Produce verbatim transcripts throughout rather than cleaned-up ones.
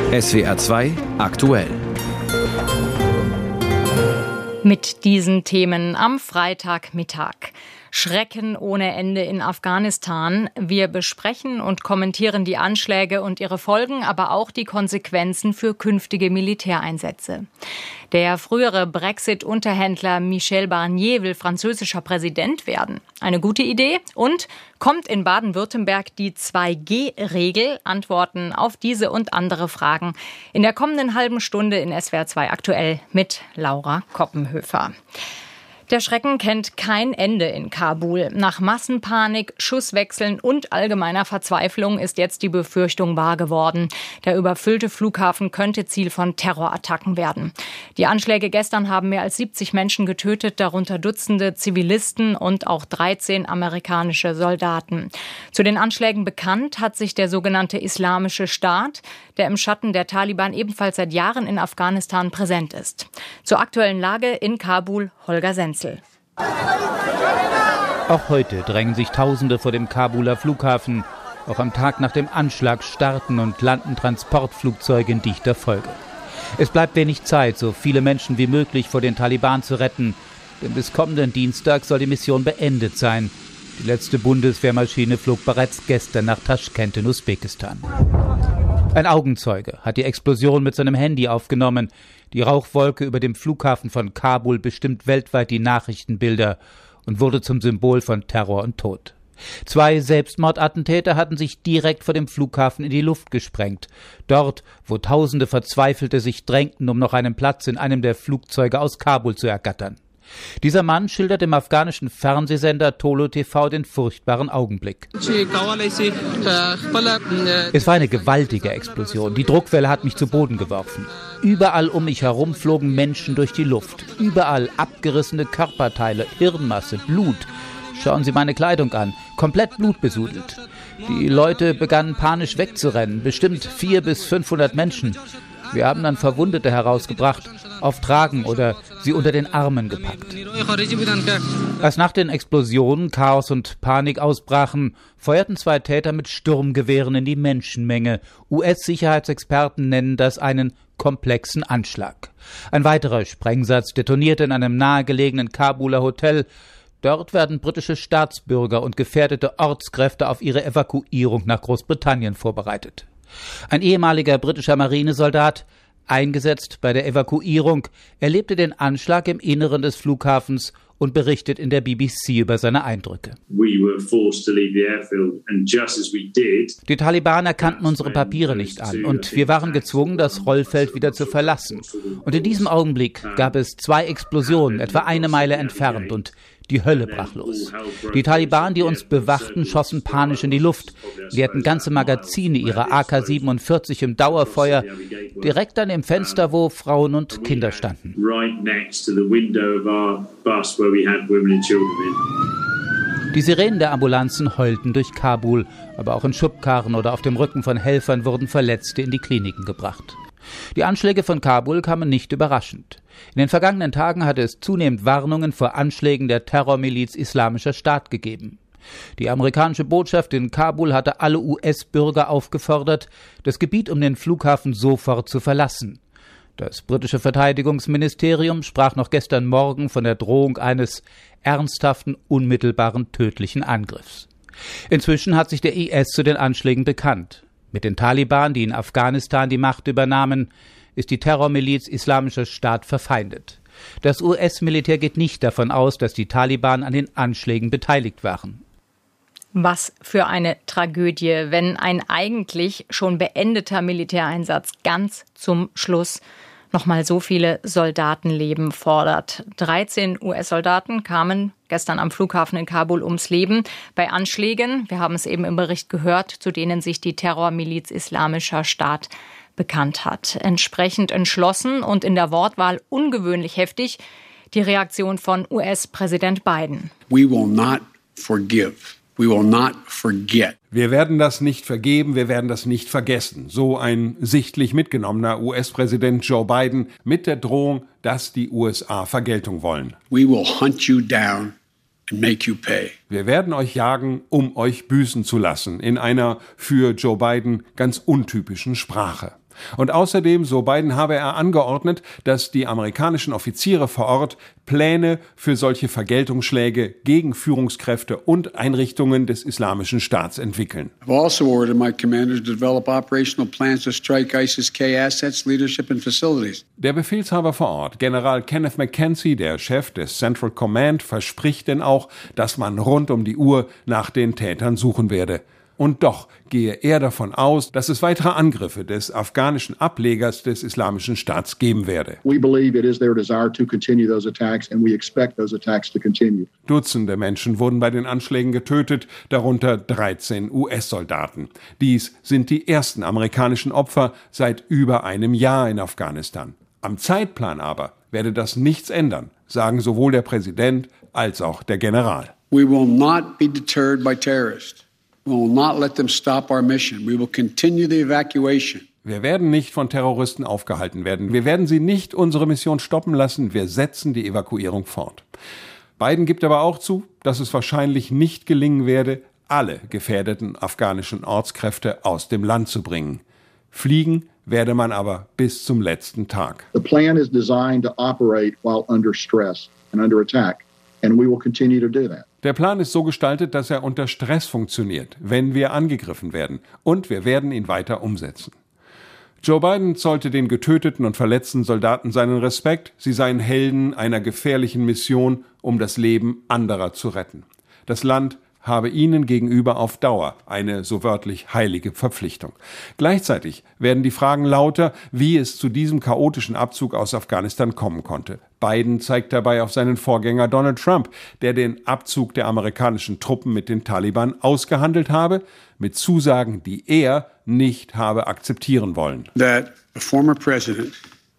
S W R zwei aktuell. Mit diesen Themen am Freitagmittag. Schrecken ohne Ende in Afghanistan. Wir besprechen und kommentieren die Anschläge und ihre Folgen, aber auch die Konsequenzen für künftige Militäreinsätze. Der frühere Brexit-Unterhändler Michel Barnier will französischer Präsident werden. Eine gute Idee? Und kommt in Baden-Württemberg die zwei G Regel? Antworten auf diese und andere Fragen in der kommenden halben Stunde in S W R zwei aktuell mit Laura Koppenhöfer. Der Schrecken kennt kein Ende in Kabul. Nach Massenpanik, Schusswechseln und allgemeiner Verzweiflung ist jetzt die Befürchtung wahr geworden. Der überfüllte Flughafen könnte Ziel von Terrorattacken werden. Die Anschläge gestern haben mehr als siebzig Menschen getötet, darunter Dutzende Zivilisten und auch dreizehn amerikanische Soldaten. Zu den Anschlägen bekannt hat sich der sogenannte Islamische Staat, der im Schatten der Taliban ebenfalls seit Jahren in Afghanistan präsent ist. Zur aktuellen Lage in Kabul, Holger Senz. Auch heute drängen sich Tausende vor dem Kabuler Flughafen. Auch am Tag nach dem Anschlag starten und landen Transportflugzeuge in dichter Folge. Es bleibt wenig Zeit, so viele Menschen wie möglich vor den Taliban zu retten. Denn bis kommenden Dienstag soll die Mission beendet sein. Die letzte Bundeswehrmaschine flog bereits gestern nach Taschkent in Usbekistan. Ein Augenzeuge hat die Explosion mit seinem Handy aufgenommen. Die Rauchwolke über dem Flughafen von Kabul bestimmt weltweit die Nachrichtenbilder und wurde zum Symbol von Terror und Tod. Zwei Selbstmordattentäter hatten sich direkt vor dem Flughafen in die Luft gesprengt. Dort, wo Tausende Verzweifelte sich drängten, um noch einen Platz in einem der Flugzeuge aus Kabul zu ergattern. Dieser Mann schildert im afghanischen Fernsehsender Tolo T V den furchtbaren Augenblick. Es war eine gewaltige Explosion. Die Druckwelle hat mich zu Boden geworfen. Überall um mich herum flogen Menschen durch die Luft. Überall abgerissene Körperteile, Hirnmasse, Blut. Schauen Sie meine Kleidung an, komplett blutbesudelt. Die Leute begannen panisch wegzurennen, bestimmt vierhundert bis fünfhundert Menschen. Wir haben dann Verwundete herausgebracht, auf Tragen oder sie unter den Armen gepackt. Als nach den Explosionen Chaos und Panik ausbrachen, feuerten zwei Täter mit Sturmgewehren in die Menschenmenge. U S-Sicherheitsexperten nennen das einen komplexen Anschlag. Ein weiterer Sprengsatz detonierte in einem nahegelegenen Kabuler Hotel. Dort werden britische Staatsbürger und gefährdete Ortskräfte auf ihre Evakuierung nach Großbritannien vorbereitet. Ein ehemaliger britischer Marinesoldat, eingesetzt bei der Evakuierung, erlebte den Anschlag im Inneren des Flughafens und berichtet in der B B C über seine Eindrücke. Die Taliban erkannten unsere Papiere nicht an und wir waren gezwungen, das Rollfeld wieder zu verlassen. Und in diesem Augenblick gab es zwei Explosionen, etwa eine Meile entfernt, und die Hölle brach los. Die Taliban, die uns bewachten, schossen panisch in die Luft, leerten ganze Magazine ihrer A K siebenundvierzig im Dauerfeuer, direkt an dem Fenster, wo Frauen und Kinder standen. Die Sirenen der Ambulanzen heulten durch Kabul, aber auch in Schubkarren oder auf dem Rücken von Helfern wurden Verletzte in die Kliniken gebracht. Die Anschläge von Kabul kamen nicht überraschend. In den vergangenen Tagen hatte es zunehmend Warnungen vor Anschlägen der Terrormiliz Islamischer Staat gegeben. Die amerikanische Botschaft in Kabul hatte alle U S-Bürger aufgefordert, das Gebiet um den Flughafen sofort zu verlassen. Das britische Verteidigungsministerium sprach noch gestern Morgen von der Drohung eines ernsthaften, unmittelbaren, tödlichen Angriffs. Inzwischen hat sich der I S zu den Anschlägen bekannt. Mit den Taliban, die in Afghanistan die Macht übernahmen, ist die Terrormiliz Islamischer Staat verfeindet. Das U S-Militär geht nicht davon aus, dass die Taliban an den Anschlägen beteiligt waren. Was für eine Tragödie, wenn ein eigentlich schon beendeter Militäreinsatz ganz zum Schluss nochmal so viele Soldatenleben fordert. dreizehn U S-Soldaten kamen gestern am Flughafen in Kabul ums Leben bei Anschlägen, wir haben es eben im Bericht gehört, zu denen sich die Terrormiliz Islamischer Staat bekannt hat. Entsprechend entschlossen und in der Wortwahl ungewöhnlich heftig die Reaktion von U S-Präsident Biden. We will not forgive. We will not forget. Wir werden das nicht vergeben, wir werden das nicht vergessen. So ein sichtlich mitgenommener U S-Präsident Joe Biden mit der Drohung, dass die U S A Vergeltung wollen. We will hunt you down and make you pay. Wir werden euch jagen, um euch büßen zu lassen, in einer für Joe Biden ganz untypischen Sprache. Und außerdem, so Biden, habe er angeordnet, dass die amerikanischen Offiziere vor Ort Pläne für solche Vergeltungsschläge gegen Führungskräfte und Einrichtungen des Islamischen Staats entwickeln. I've also ordered my commanders to develop operational plans to strike ISIS-K assets, leadership and facilities. Der Befehlshaber vor Ort, General Kenneth McKenzie, der Chef des Central Command, verspricht denn auch, dass man rund um die Uhr nach den Tätern suchen werde. Und doch gehe er davon aus, dass es weitere Angriffe des afghanischen Ablegers des Islamischen Staats geben werde. We believe it is their desire to continue those attacks and we expect those attacks to continue. Dutzende Menschen wurden bei den Anschlägen getötet, darunter dreizehn U S-Soldaten. Dies sind die ersten amerikanischen Opfer seit über einem Jahr in Afghanistan. Am Zeitplan aber werde das nichts ändern, sagen sowohl der Präsident als auch der General. We will not be deterred by terrorists. We will not let them stop our mission. We will continue the evacuation. Wir werden nicht von Terroristen aufgehalten werden. Wir werden sie nicht unsere Mission stoppen lassen. Wir setzen die Evakuierung fort. Biden gibt aber auch zu, dass es wahrscheinlich nicht gelingen werde, alle gefährdeten afghanischen Ortskräfte aus dem Land zu bringen. Fliegen werde man aber bis zum letzten Tag. The plan is designed to operate while under stress and under attack, and we will continue to do that. Der Plan ist so gestaltet, dass er unter Stress funktioniert, wenn wir angegriffen werden. Und wir werden ihn weiter umsetzen. Joe Biden zollte den getöteten und verletzten Soldaten seinen Respekt. Sie seien Helden einer gefährlichen Mission, um das Leben anderer zu retten. Das Land habe ihnen gegenüber auf Dauer eine so wörtlich heilige Verpflichtung. Gleichzeitig werden die Fragen lauter, wie es zu diesem chaotischen Abzug aus Afghanistan kommen konnte. Biden zeigt dabei auf seinen Vorgänger Donald Trump, der den Abzug der amerikanischen Truppen mit den Taliban ausgehandelt habe, mit Zusagen, die er nicht habe akzeptieren wollen. That a former president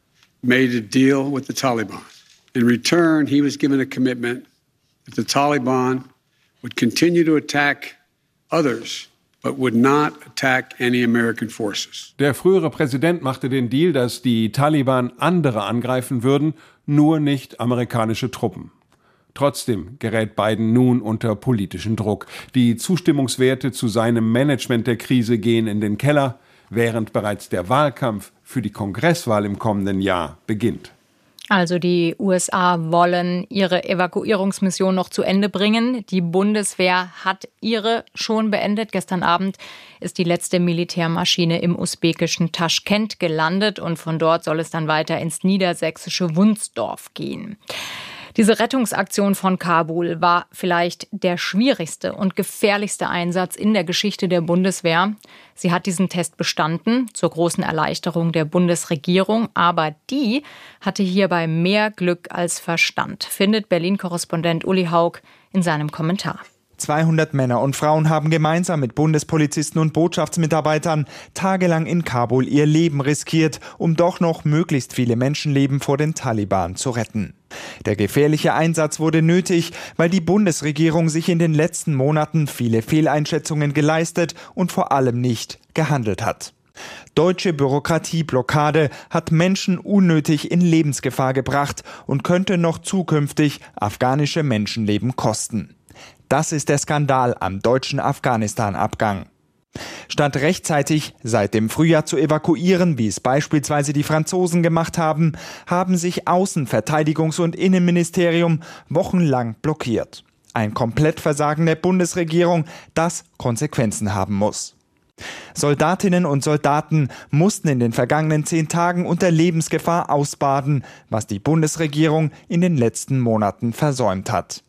made a deal with the Taliban. In return, he was given a commitment that the Taliban would continue to attack others, but would not attack any American forces. Der frühere Präsident machte den Deal, dass die Taliban andere angreifen würden, nur nicht amerikanische Truppen. Trotzdem gerät Biden nun unter politischen Druck. Die Zustimmungswerte zu seinem Management der Krise gehen in den Keller, während bereits der Wahlkampf für die Kongresswahl im kommenden Jahr beginnt. Also die U S A wollen ihre Evakuierungsmission noch zu Ende bringen. Die Bundeswehr hat ihre schon beendet. Gestern Abend ist die letzte Militärmaschine im usbekischen Taschkent gelandet und von dort soll es dann weiter ins niedersächsische Wunsdorf gehen. Diese Rettungsaktion von Kabul war vielleicht der schwierigste und gefährlichste Einsatz in der Geschichte der Bundeswehr. Sie hat diesen Test bestanden, zur großen Erleichterung der Bundesregierung. Aber die hatte hierbei mehr Glück als Verstand, findet Berlin-Korrespondent Uli Haug in seinem Kommentar. zweihundert Männer und Frauen haben gemeinsam mit Bundespolizisten und Botschaftsmitarbeitern tagelang in Kabul ihr Leben riskiert, um doch noch möglichst viele Menschenleben vor den Taliban zu retten. Der gefährliche Einsatz wurde nötig, weil die Bundesregierung sich in den letzten Monaten viele Fehleinschätzungen geleistet und vor allem nicht gehandelt hat. Deutsche Bürokratieblockade hat Menschen unnötig in Lebensgefahr gebracht und könnte noch zukünftig afghanische Menschenleben kosten. Das ist der Skandal am deutschen Afghanistan-Abgang. Statt rechtzeitig seit dem Frühjahr zu evakuieren, wie es beispielsweise die Franzosen gemacht haben, haben sich Außen-, Verteidigungs- und Innenministerium wochenlang blockiert. Ein Komplettversagen der Bundesregierung, das Konsequenzen haben muss. Soldatinnen und Soldaten mussten in den vergangenen zehn Tagen unter Lebensgefahr ausbaden, was die Bundesregierung in den letzten Monaten versäumt hat.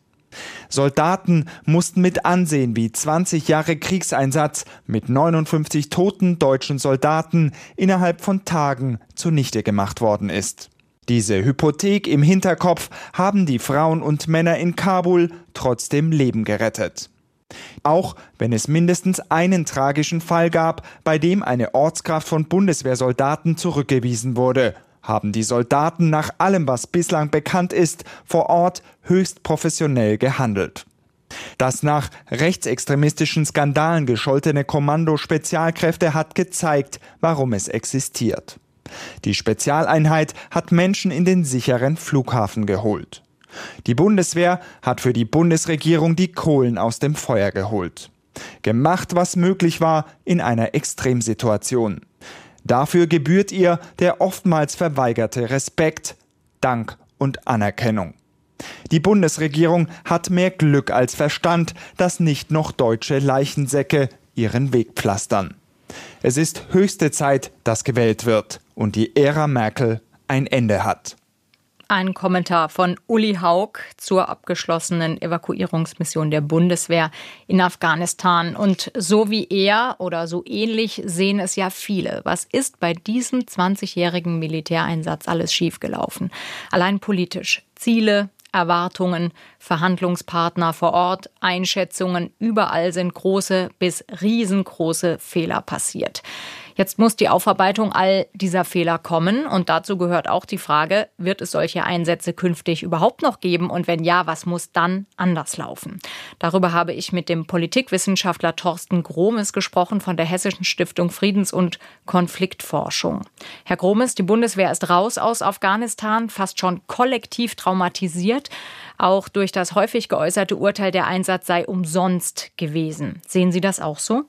Soldaten mussten mit ansehen, wie zwanzig Jahre Kriegseinsatz mit neunundfünfzig toten deutschen Soldaten innerhalb von Tagen zunichte gemacht worden ist. Diese Hypothek im Hinterkopf haben die Frauen und Männer in Kabul trotzdem Leben gerettet. Auch wenn es mindestens einen tragischen Fall gab, bei dem eine Ortskraft von Bundeswehrsoldaten zurückgewiesen wurde, haben die Soldaten nach allem, was bislang bekannt ist, vor Ort höchst professionell gehandelt. Das nach rechtsextremistischen Skandalen gescholtene Kommando Spezialkräfte hat gezeigt, warum es existiert. Die Spezialeinheit hat Menschen in den sicheren Flughafen geholt. Die Bundeswehr hat für die Bundesregierung die Kohlen aus dem Feuer geholt. Gemacht, was möglich war in einer Extremsituation. Dafür gebührt ihr der oftmals verweigerte Respekt, Dank und Anerkennung. Die Bundesregierung hat mehr Glück als Verstand, dass nicht noch deutsche Leichensäcke ihren Weg pflastern. Es ist höchste Zeit, dass gewählt wird und die Ära Merkel ein Ende hat. Ein Kommentar von Uli Haug zur abgeschlossenen Evakuierungsmission der Bundeswehr in Afghanistan. Und so wie er oder so ähnlich sehen es ja viele. Was ist bei diesem zwanzigjährigen Militäreinsatz alles schiefgelaufen? Allein politisch. Ziele, Erwartungen, Verhandlungspartner vor Ort, Einschätzungen. Überall sind große bis riesengroße Fehler passiert. Jetzt muss die Aufarbeitung all dieser Fehler kommen und dazu gehört auch die Frage, wird es solche Einsätze künftig überhaupt noch geben und wenn ja, was muss dann anders laufen? Darüber habe ich mit dem Politikwissenschaftler Thorsten Gromes gesprochen von der Hessischen Stiftung Friedens- und Konfliktforschung. Herr Gromes, die Bundeswehr ist raus aus Afghanistan, fast schon kollektiv traumatisiert. Auch durch das häufig geäußerte Urteil, der Einsatz sei umsonst gewesen. Sehen Sie das auch so?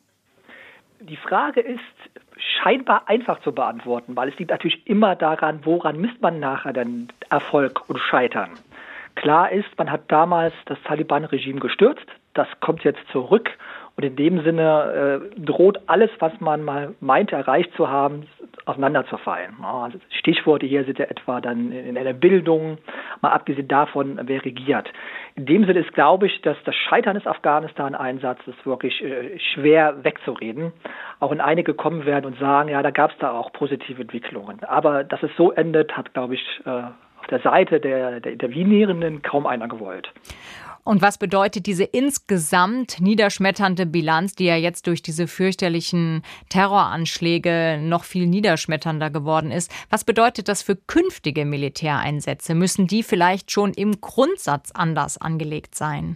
Die Frage ist scheinbar einfach zu beantworten, weil es liegt natürlich immer daran, woran misst man nachher den Erfolg und Scheitern. Klar ist, man hat damals das Taliban-Regime gestürzt, das kommt jetzt zurück und in dem Sinne äh, droht alles, was man mal meinte erreicht zu haben, auseinanderzufallen. Also Stichworte hier sind ja etwa dann in der Bildung, mal abgesehen davon, wer regiert. In dem Sinne ist, glaube ich, dass das Scheitern des Afghanistan-Einsatzes wirklich äh, schwer wegzureden. Auch wenn einige kommen werden und sagen, ja, da gab es da auch positive Entwicklungen. Aber dass es so endet, hat, glaube ich, äh, auf der Seite der, der Intervenierenden kaum einer gewollt. Und was bedeutet diese insgesamt niederschmetternde Bilanz, die ja jetzt durch diese fürchterlichen Terroranschläge noch viel niederschmetternder geworden ist? Was bedeutet das für künftige Militäreinsätze? Müssen die vielleicht schon im Grundsatz anders angelegt sein?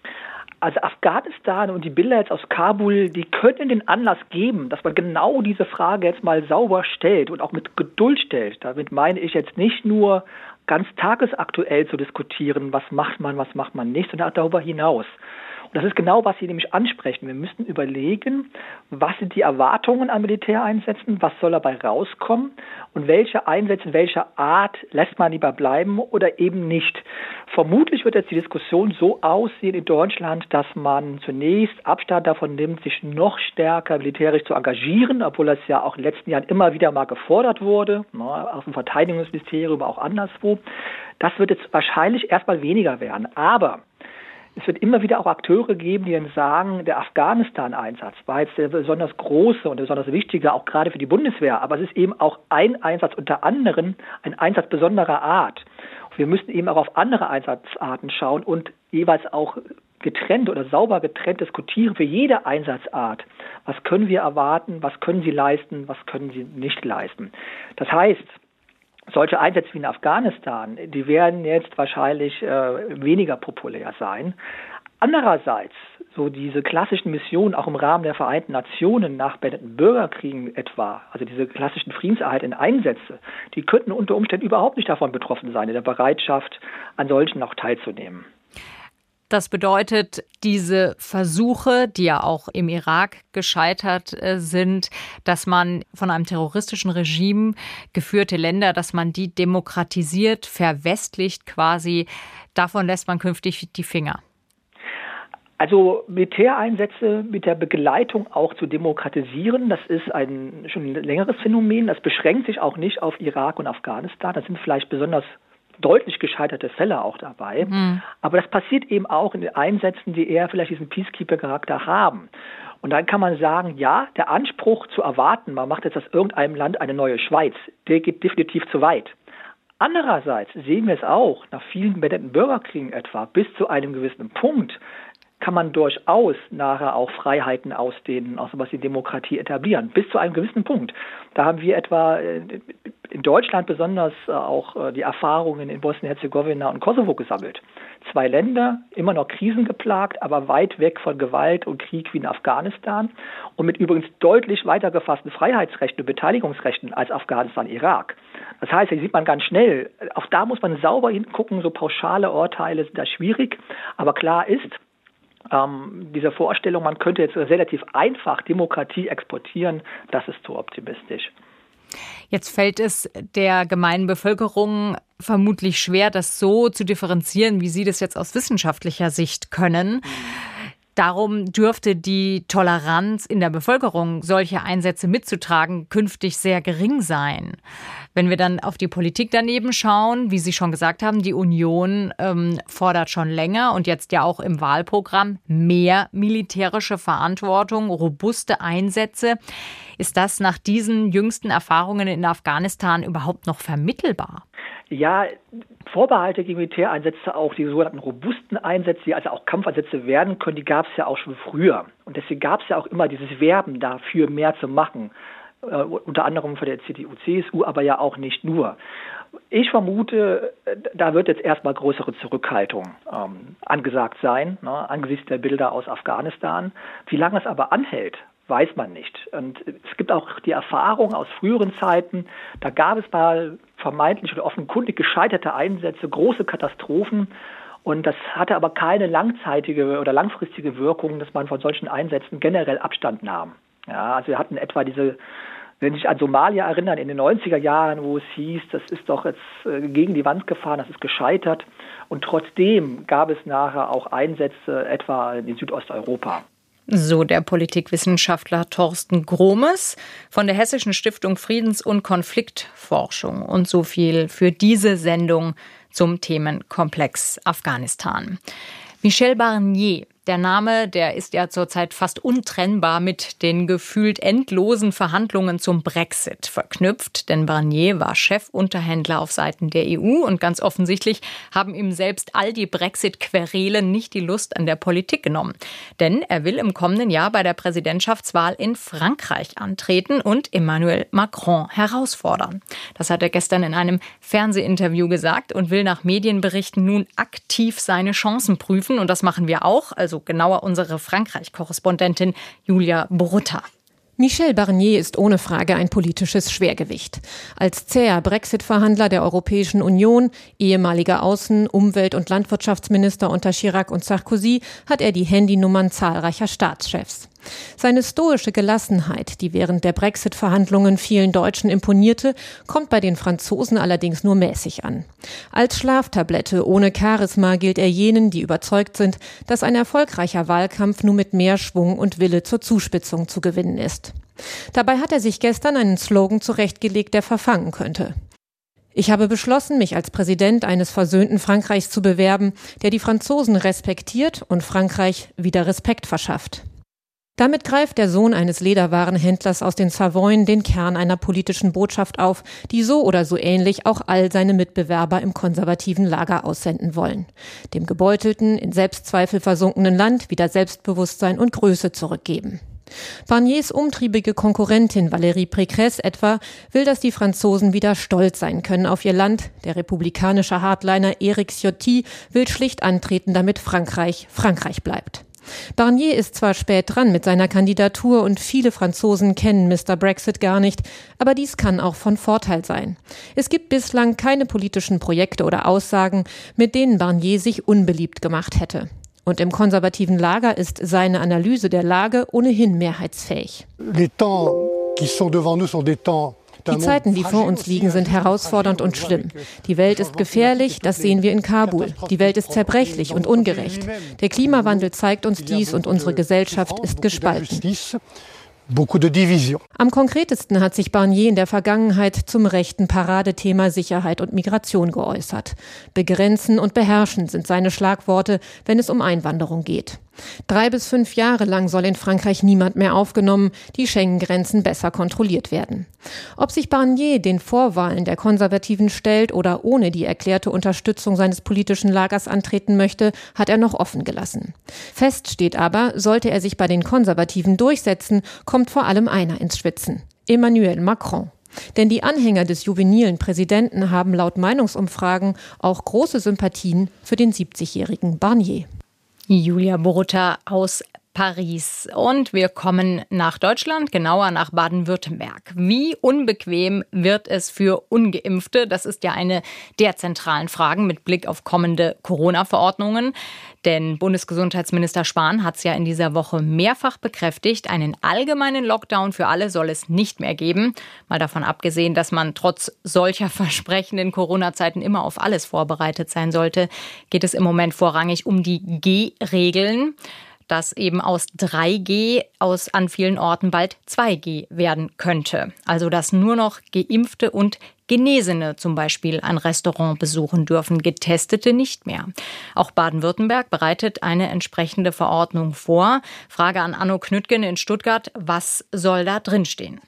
Also Afghanistan und die Bilder jetzt aus Kabul, die können den Anlass geben, dass man genau diese Frage jetzt mal sauber stellt und auch mit Geduld stellt. Damit meine ich jetzt nicht nur ganz tagesaktuell zu diskutieren, was macht man, was macht man nicht, sondern auch darüber hinaus. Und das ist genau, was Sie nämlich ansprechen. Wir müssen überlegen, was sind die Erwartungen an Militäreinsätzen, was soll dabei rauskommen und welche Einsätze in welcher Art lässt man lieber bleiben oder eben nicht. Vermutlich wird jetzt die Diskussion so aussehen in Deutschland, dass man zunächst Abstand davon nimmt, sich noch stärker militärisch zu engagieren, obwohl das ja auch in den letzten Jahren immer wieder mal gefordert wurde, aus dem Verteidigungsministerium, aber auch anderswo. Das wird jetzt wahrscheinlich erstmal weniger werden. Aber es wird immer wieder auch Akteure geben, die dann sagen, der Afghanistan-Einsatz war jetzt der besonders große und der besonders wichtige, auch gerade für die Bundeswehr. Aber es ist eben auch ein Einsatz unter anderem, ein Einsatz besonderer Art. Wir müssen eben auch auf andere Einsatzarten schauen und jeweils auch getrennt oder sauber getrennt diskutieren für jede Einsatzart. Was können wir erwarten, was können sie leisten, was können sie nicht leisten. Das heißt, solche Einsätze wie in Afghanistan, die werden jetzt wahrscheinlich äh, weniger populär sein. Andererseits, so diese klassischen Missionen auch im Rahmen der Vereinten Nationen nach beendeten Bürgerkriegen etwa, also diese klassischen friedenserhaltenden Einsätze, die könnten unter Umständen überhaupt nicht davon betroffen sein, in der Bereitschaft, an solchen auch teilzunehmen. Das bedeutet, diese Versuche, die ja auch im Irak gescheitert sind, dass man von einem terroristischen Regime geführte Länder, dass man die demokratisiert, verwestlicht quasi, davon lässt man künftig die Finger. Also Militäreinsätze mit der Begleitung auch zu demokratisieren, das ist ein schon ein längeres Phänomen. Das beschränkt sich auch nicht auf Irak und Afghanistan. Das sind vielleicht besonders deutlich gescheiterte Fälle auch dabei. Mhm. Aber das passiert eben auch in den Einsätzen, die eher vielleicht diesen Peacekeeper-Charakter haben. Und dann kann man sagen, ja, der Anspruch zu erwarten, man macht jetzt aus irgendeinem Land eine neue Schweiz, der geht definitiv zu weit. Andererseits sehen wir es auch, nach vielen beendeten Bürgerkriegen etwa, bis zu einem gewissen Punkt, kann man durchaus nachher auch Freiheiten ausdehnen, auch sowas wie Demokratie etablieren, bis zu einem gewissen Punkt. Da haben wir etwa in Deutschland besonders auch die Erfahrungen in Bosnien-Herzegowina und Kosovo gesammelt. Zwei Länder, immer noch krisengeplagt, aber weit weg von Gewalt und Krieg wie in Afghanistan und mit übrigens deutlich weiter gefassten Freiheitsrechten und Beteiligungsrechten als Afghanistan, Irak. Das heißt, hier sieht man ganz schnell, auch da muss man sauber hingucken, so pauschale Urteile sind da schwierig, aber klar ist, Ähm, diese Vorstellung, man könnte jetzt relativ einfach Demokratie exportieren, das ist zu optimistisch. Jetzt fällt es der gemeinen Bevölkerung vermutlich schwer, das so zu differenzieren, wie Sie das jetzt aus wissenschaftlicher Sicht können. Darum dürfte die Toleranz in der Bevölkerung, solche Einsätze mitzutragen, künftig sehr gering sein. Wenn wir dann auf die Politik daneben schauen, wie Sie schon gesagt haben, die Union ähm, fordert schon länger und jetzt ja auch im Wahlprogramm mehr militärische Verantwortung, robuste Einsätze. Ist das nach diesen jüngsten Erfahrungen in Afghanistan überhaupt noch vermittelbar? Ja, Vorbehalte gegen Militäreinsätze, auch die sogenannten robusten Einsätze, die also auch Kampfeinsätze werden können, die gab es ja auch schon früher. Und deswegen gab es ja auch immer dieses Werben dafür, mehr zu machen. Äh, unter anderem von der C D U, C S U, aber ja auch nicht nur. Ich vermute, da wird jetzt erstmal größere Zurückhaltung ähm, angesagt sein, ne, angesichts der Bilder aus Afghanistan. Wie lange es aber anhält, weiß man nicht. Und es gibt auch die Erfahrung aus früheren Zeiten, da gab es mal vermeintlich oder offenkundig gescheiterte Einsätze, große Katastrophen. Und das hatte aber keine langzeitige oder langfristige Wirkung, dass man von solchen Einsätzen generell Abstand nahm. Ja, also wir hatten etwa diese, wenn Sie sich an Somalia erinnern, in den neunziger Jahren, wo es hieß, das ist doch jetzt äh, gegen die Wand gefahren, das ist gescheitert. Und trotzdem gab es nachher auch Einsätze etwa in Südosteuropa. So der Politikwissenschaftler Thorsten Gromes von der Hessischen Stiftung Friedens- und Konfliktforschung. Und so viel für diese Sendung zum Themenkomplex Afghanistan. Michel Barnier, der Name, der ist ja zurzeit fast untrennbar mit den gefühlt endlosen Verhandlungen zum Brexit verknüpft. Denn Barnier war Chefunterhändler auf Seiten der E U und ganz offensichtlich haben ihm selbst all die Brexit-Querelen nicht die Lust an der Politik genommen. Denn er will im kommenden Jahr bei der Präsidentschaftswahl in Frankreich antreten und Emmanuel Macron herausfordern. Das hat er gestern in einem Fernsehinterview gesagt und will nach Medienberichten nun aktiv seine Chancen prüfen. Und das machen wir auch, also genauer unsere Frankreich-Korrespondentin Julia Borutta. Michel Barnier ist ohne Frage ein politisches Schwergewicht. Als zäher Brexit-Verhandler der Europäischen Union, ehemaliger Außen-, Umwelt- und Landwirtschaftsminister unter Chirac und Sarkozy, hat er die Handynummern zahlreicher Staatschefs. Seine stoische Gelassenheit, die während der Brexit-Verhandlungen vielen Deutschen imponierte, kommt bei den Franzosen allerdings nur mäßig an. Als Schlaftablette ohne Charisma gilt er jenen, die überzeugt sind, dass ein erfolgreicher Wahlkampf nur mit mehr Schwung und Wille zur Zuspitzung zu gewinnen ist. Dabei hat er sich gestern einen Slogan zurechtgelegt, der verfangen könnte. Ich habe beschlossen, mich als Präsident eines versöhnten Frankreichs zu bewerben, der die Franzosen respektiert und Frankreich wieder Respekt verschafft. Damit greift der Sohn eines Lederwarenhändlers aus den Savoyen den Kern einer politischen Botschaft auf, die so oder so ähnlich auch all seine Mitbewerber im konservativen Lager aussenden wollen. Dem gebeutelten, in Selbstzweifel versunkenen Land wieder Selbstbewusstsein und Größe zurückgeben. Barniers umtriebige Konkurrentin Valérie Pécresse etwa will, dass die Franzosen wieder stolz sein können auf ihr Land. Der republikanische Hardliner Éric Ciotti will schlicht antreten, damit Frankreich Frankreich bleibt. Barnier ist zwar spät dran mit seiner Kandidatur und viele Franzosen kennen Mister Brexit gar nicht, aber dies kann auch von Vorteil sein. Es gibt bislang keine politischen Projekte oder Aussagen, mit denen Barnier sich unbeliebt gemacht hätte. Und im konservativen Lager ist seine Analyse der Lage ohnehin mehrheitsfähig. Les temps qui sont devant nous sont des temps Die Zeiten, die vor uns liegen, sind herausfordernd und schlimm. Die Welt ist gefährlich, das sehen wir in Kabul. Die Welt ist zerbrechlich und ungerecht. Der Klimawandel zeigt uns dies und unsere Gesellschaft ist gespalten. Am konkretesten hat sich Barnier in der Vergangenheit zum rechten Paradethema Sicherheit und Migration geäußert. Begrenzen und beherrschen sind seine Schlagworte, wenn es um Einwanderung geht. Drei bis fünf Jahre lang soll in Frankreich niemand mehr aufgenommen, die Schengen-Grenzen besser kontrolliert werden. Ob sich Barnier den Vorwahlen der Konservativen stellt oder ohne die erklärte Unterstützung seines politischen Lagers antreten möchte, hat er noch offen gelassen. Fest steht aber, sollte er sich bei den Konservativen durchsetzen, kommt vor allem einer ins Schwitzen: Emmanuel Macron. Denn die Anhänger des juvenilen Präsidenten haben laut Meinungsumfragen auch große Sympathien für den siebzigjährigen Barnier. Julia Borutta aus Paris. Und wir kommen nach Deutschland, genauer nach Baden-Württemberg. Wie unbequem wird es für Ungeimpfte? Das ist ja eine der zentralen Fragen mit Blick auf kommende Corona-Verordnungen. Denn Bundesgesundheitsminister Spahn hat es ja in dieser Woche mehrfach bekräftigt, einen allgemeinen Lockdown für alle soll es nicht mehr geben. Mal davon abgesehen, dass man trotz solcher Versprechen in Corona-Zeiten immer auf alles vorbereitet sein sollte, geht es im Moment vorrangig um die G-Regeln. Dass eben aus drei G aus an vielen Orten bald zwei G werden könnte. Also dass nur noch Geimpfte und Genesene zum Beispiel ein Restaurant besuchen dürfen, Getestete nicht mehr. Auch Baden-Württemberg bereitet eine entsprechende Verordnung vor. Frage an Anno Knüttgen in Stuttgart, was soll da drinstehen?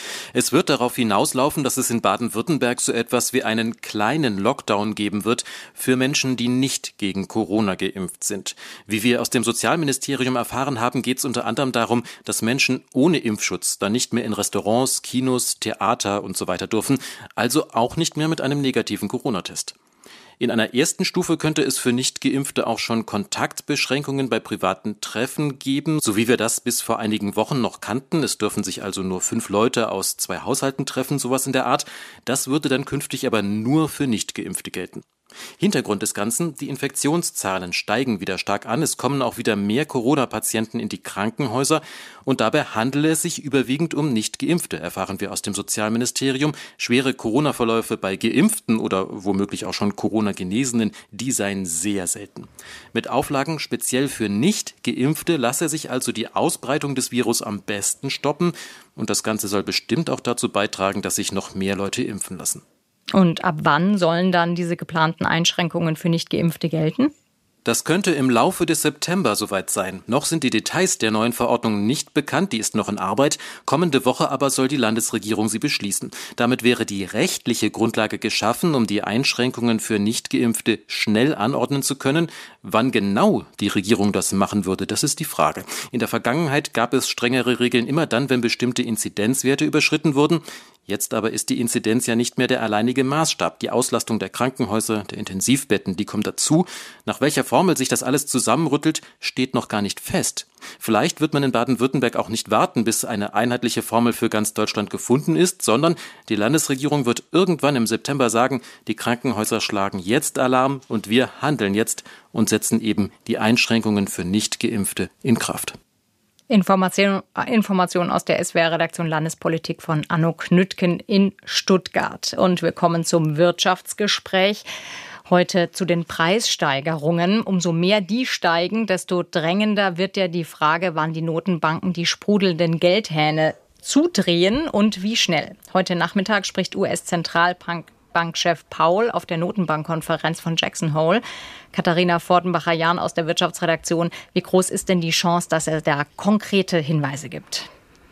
Es wird darauf hinauslaufen, dass es in Baden-Württemberg so etwas wie einen kleinen Lockdown geben wird für Menschen, die nicht gegen Corona geimpft sind. Wie wir aus dem Sozialministerium erfahren haben, geht es unter anderem darum, dass Menschen ohne Impfschutz dann nicht mehr in Restaurants, Kinos, Theater und so weiter dürfen, also auch nicht mehr mit einem negativen Corona-Test. In einer ersten Stufe könnte es für Nicht-Geimpfte auch schon Kontaktbeschränkungen bei privaten Treffen geben, so wie wir das bis vor einigen Wochen noch kannten. Es dürfen sich also nur fünf Leute aus zwei Haushalten treffen, sowas in der Art. Das würde dann künftig aber nur für Nicht-Geimpfte gelten. Hintergrund des Ganzen, die Infektionszahlen steigen wieder stark an, es kommen auch wieder mehr Corona-Patienten in die Krankenhäuser und dabei handele es sich überwiegend um Nicht-Geimpfte, erfahren wir aus dem Sozialministerium. Schwere Corona-Verläufe bei Geimpften oder womöglich auch schon Corona-Genesenen, die seien sehr selten. Mit Auflagen speziell für Nicht-Geimpfte lasse sich also die Ausbreitung des Virus am besten stoppen und das Ganze soll bestimmt auch dazu beitragen, dass sich noch mehr Leute impfen lassen. Und ab wann sollen dann diese geplanten Einschränkungen für Nicht-Geimpfte gelten? Das könnte im Laufe des September soweit sein. Noch sind die Details der neuen Verordnung nicht bekannt, die ist noch in Arbeit. Kommende Woche aber soll die Landesregierung sie beschließen. Damit wäre die rechtliche Grundlage geschaffen, um die Einschränkungen für Nicht-Geimpfte schnell anordnen zu können. Wann genau die Regierung das machen würde, das ist die Frage. In der Vergangenheit gab es strengere Regeln immer dann, wenn bestimmte Inzidenzwerte überschritten wurden. Jetzt aber ist die Inzidenz ja nicht mehr der alleinige Maßstab. Die Auslastung der Krankenhäuser, der Intensivbetten, die kommt dazu. Nach welcher Formel sich das alles zusammenrüttelt, steht noch gar nicht fest. Vielleicht wird man in Baden-Württemberg auch nicht warten, bis eine einheitliche Formel für ganz Deutschland gefunden ist, sondern die Landesregierung wird irgendwann im September sagen, die Krankenhäuser schlagen jetzt Alarm und wir handeln jetzt und setzen eben die Einschränkungen für Nicht-Geimpfte in Kraft. Information, Informationen aus der S W R-Redaktion Landespolitik von Anno Knüttgen in Stuttgart. Und wir kommen zum Wirtschaftsgespräch. Heute zu den Preissteigerungen. Umso mehr die steigen, desto drängender wird ja die Frage, wann die Notenbanken die sprudelnden Geldhähne zudrehen und wie schnell. Heute Nachmittag spricht U S-Zentralbankchef Powell auf der Notenbankkonferenz von Jackson Hole. Katharina Vordenbacher-Jahn aus der Wirtschaftsredaktion. Wie groß ist denn die Chance, dass er da konkrete Hinweise gibt?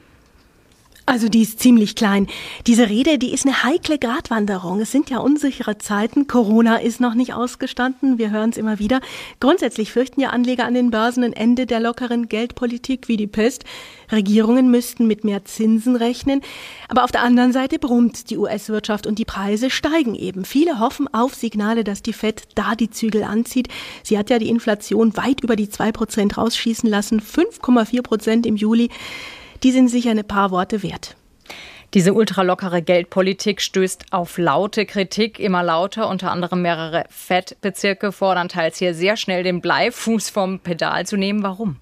Also die ist ziemlich klein. Diese Rede, die ist eine heikle Gratwanderung. Es sind ja unsichere Zeiten. Corona ist noch nicht ausgestanden. Wir hören es immer wieder. Grundsätzlich fürchten ja Anleger an den Börsen ein Ende der lockeren Geldpolitik wie die Pest. Regierungen müssten mit mehr Zinsen rechnen. Aber auf der anderen Seite brummt die U S-Wirtschaft und die Preise steigen eben. Viele hoffen auf Signale, dass die Fed da die Zügel anzieht. Sie hat ja die Inflation weit über die zwei Prozent rausschießen lassen. fünf Komma vier Prozent im Juli. Die sind sicher ein paar Worte wert. Diese ultralockere Geldpolitik stößt auf laute Kritik, immer lauter. Unter anderem mehrere Fed-Bezirke fordern teils hier sehr schnell den Bleifuß vom Pedal zu nehmen. Warum?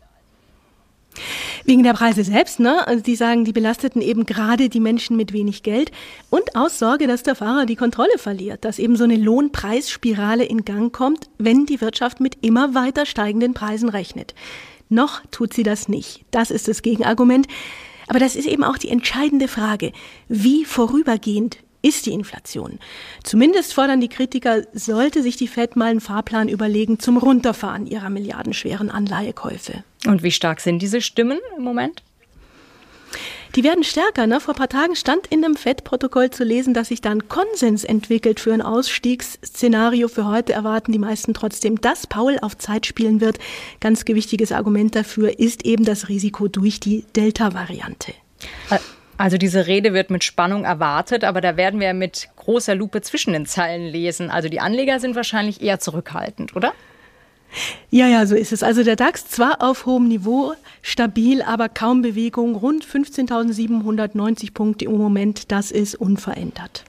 Wegen der Preise selbst, ne? Also die sagen, die belasteten eben gerade die Menschen mit wenig Geld und aus Sorge, dass der Fahrer die Kontrolle verliert, dass eben so eine Lohnpreisspirale in Gang kommt, wenn die Wirtschaft mit immer weiter steigenden Preisen rechnet. Noch tut sie das nicht. Das ist das Gegenargument. Aber das ist eben auch die entscheidende Frage. Wie vorübergehend ist die Inflation? Zumindest fordern die Kritiker, sollte sich die Fed mal einen Fahrplan überlegen zum Runterfahren ihrer milliardenschweren Anleihekäufe. Und wie stark sind diese Stimmen im Moment? Die werden stärker. Ne? Vor ein paar Tagen stand in einem Fed-Protokoll zu lesen, dass sich da ein Konsens entwickelt für ein Ausstiegsszenario. Für heute erwarten die meisten trotzdem, dass Powell auf Zeit spielen wird. Ganz gewichtiges Argument dafür ist eben das Risiko durch die Delta-Variante. Also diese Rede wird mit Spannung erwartet, aber da werden wir mit großer Lupe zwischen den Zeilen lesen. Also die Anleger sind wahrscheinlich eher zurückhaltend, oder? Ja, ja, so ist es. Also der DAX zwar auf hohem Niveau, stabil, aber kaum Bewegung. Rund fünfzehntausendsiebenhundertneunzig Punkte im Moment, das ist unverändert.